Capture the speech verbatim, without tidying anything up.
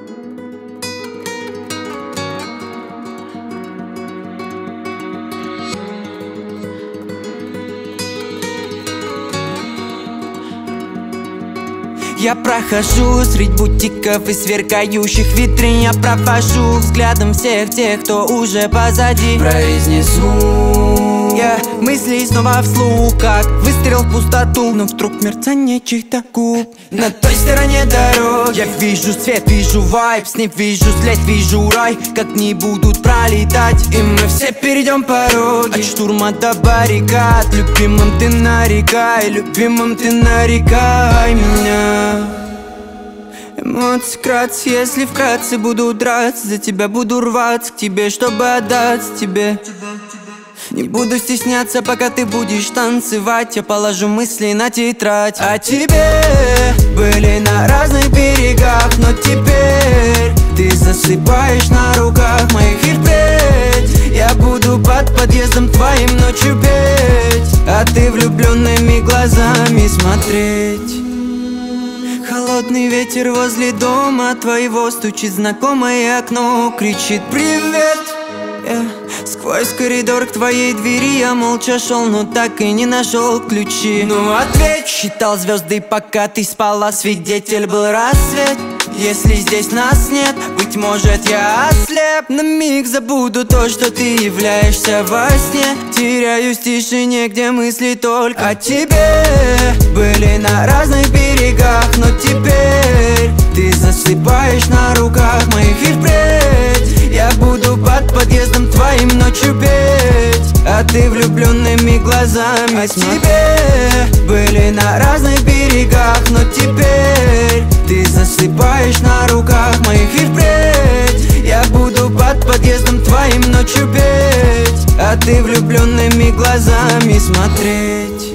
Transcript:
Я прохожу средь бутиков и сверкающих витрин. Я провожу взглядом всех тех, кто уже позади. Произнесу я мысли снова вслух, как выстрел в пустоту. Но вдруг мерцание чьих-то губ на той стороне дороги. Я вижу свет, вижу вайб, с ним вижу след, вижу рай. Как не будут пролетать, и мы все перейдем пороги. От штурма до баррикад, любимым ты нарекай, любимым ты нарекай меня. Эмоции кратцы, если вкратце буду драться за тебя, буду рваться к тебе, чтобы отдаться тебе. Не буду стесняться, пока ты будешь танцевать. Я положу мысли на тетрадь. А тебе были на разных берегах, но теперь ты засыпаешь на руках моих. И впредь я буду под подъездом твоим ночью петь, а ты влюбленными глазами смотреть. Холодный ветер возле дома твоего стучит знакомое окно, кричит привет. Yeah. Сквозь коридор к твоей двери я молча шел, но так и не нашел ключи. Ну ответь. Считал звезды, пока ты спала, свидетель был рассвет. Если здесь нас нет, быть может я ослеп. На миг забуду то, что ты являешься во сне. Теряюсь в тишине, где мысли только о тебе. Были на разных берегах, но теперь ты засыпаешь на руках моих. И впредь я буду под подъездом твоим ночью петь, а ты влюбленными глазами смотреть. Тебе были на разных берегах, но теперь ты засыпаешь на руках моих. И впредь я буду под подъездом твоим ночью петь, а ты влюбленными глазами смотреть.